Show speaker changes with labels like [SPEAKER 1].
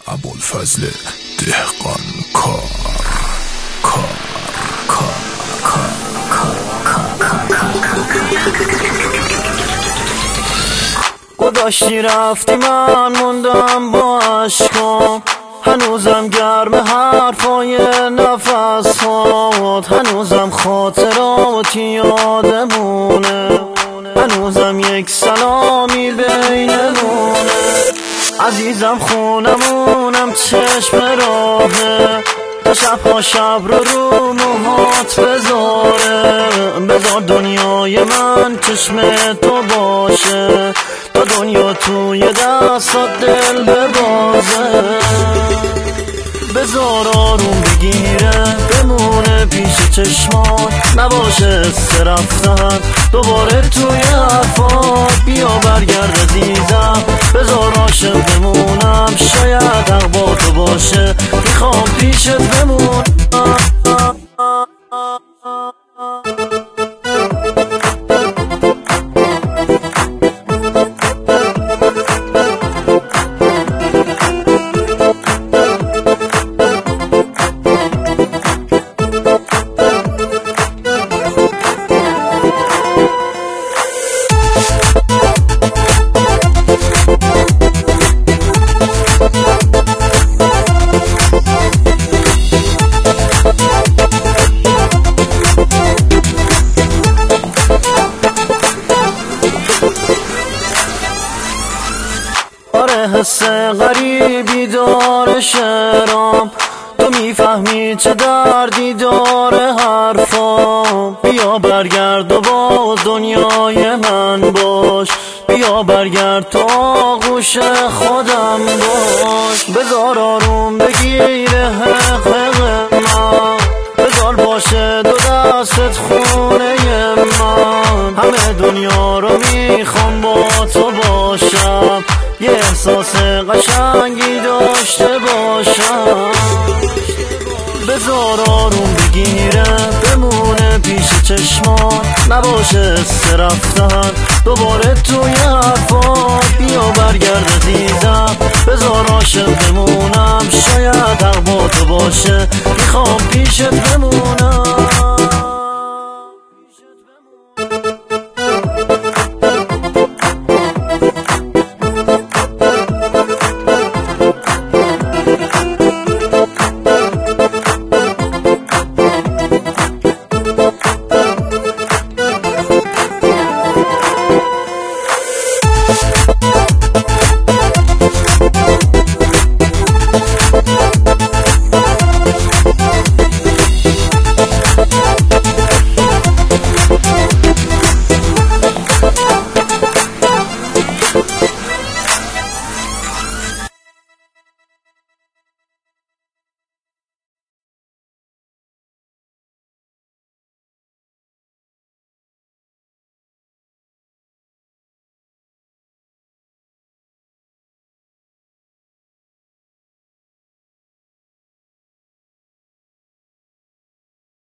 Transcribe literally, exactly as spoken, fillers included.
[SPEAKER 1] ابوالفضل دهقان کار کار کار کار
[SPEAKER 2] گذاشتی رفتی من موندم با عشقام، هنوزم گرم حرفای نفس هات، هنوزم خاطراتی یادمونه، هنوزم یک سلامی بینمونه. عزیزم خونمونم چشم راهه، تا شبها شب رو رو موهات بذاره، بذار دنیای من چشم تو باشه، تا دنیا توی دستات دل ببازه. بذار آروم بگیره بمونه پیش چشمات، نباشه استرفتن دوباره توی حرفات. بیا برگرد عزیزم بذار عاشق بمونم، شاید حق با تو باشه میخوام پیشت بمونم. آره حس غریبی داره شعرام، تو میفهمی چه دردی داره حرفام. بیا برگرد و با دنیای من باش، بیا برگرد تو آغوش خودم باش. بذار آروم بگیره حق من، بذار باشه دو دستت خونه من. همه دنیا رو میخوام با تو باشم، یه احساس قشنگی داشته باشم. بذار آروم بگیره بمونه پیش چشمات، نباشه استرفتن دوباره توی حرفات. بیا برگرد عزیزم بذار عاشق بمونم، شاید حق با تو باشه میخوام پیشت بمونم.